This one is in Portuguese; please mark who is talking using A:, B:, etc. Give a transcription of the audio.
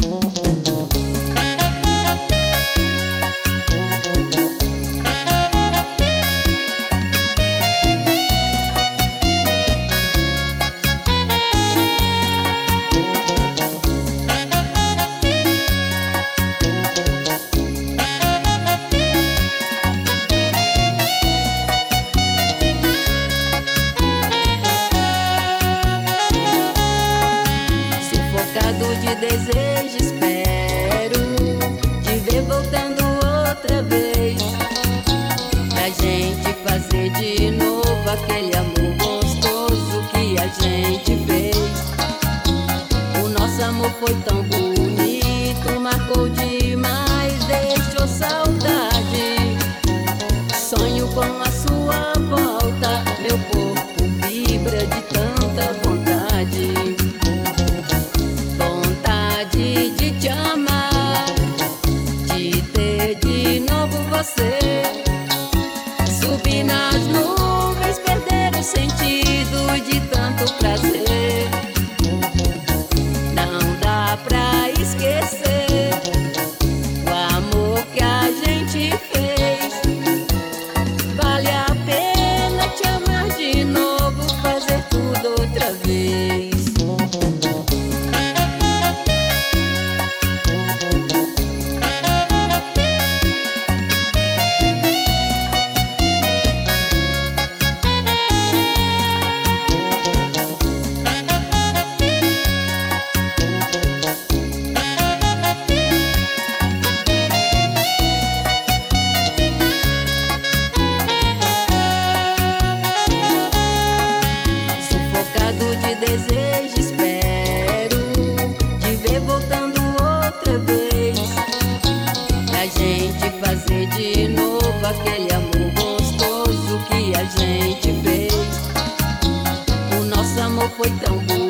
A: De desejo espero te ver voltando outra vez, pra gente fazer de novo aquele amor gostoso que a gente fez. O nosso amor foi tão bonito, marcou demais, deixou saudade. Sonho com a sua volta, meu corpo vibra de tanta vontade. De te amar, de ter de novo você. Subir nas nuvens, perder o sentido de tanto prazer. Não dá pra esquecer o amor que a gente fez. Vale a pena te amar de novo, fazer tudo outra vez. De desejo espero te ver voltando outra vez, pra gente fazer de novo aquele amor gostoso que a gente fez. O nosso amor foi tão bom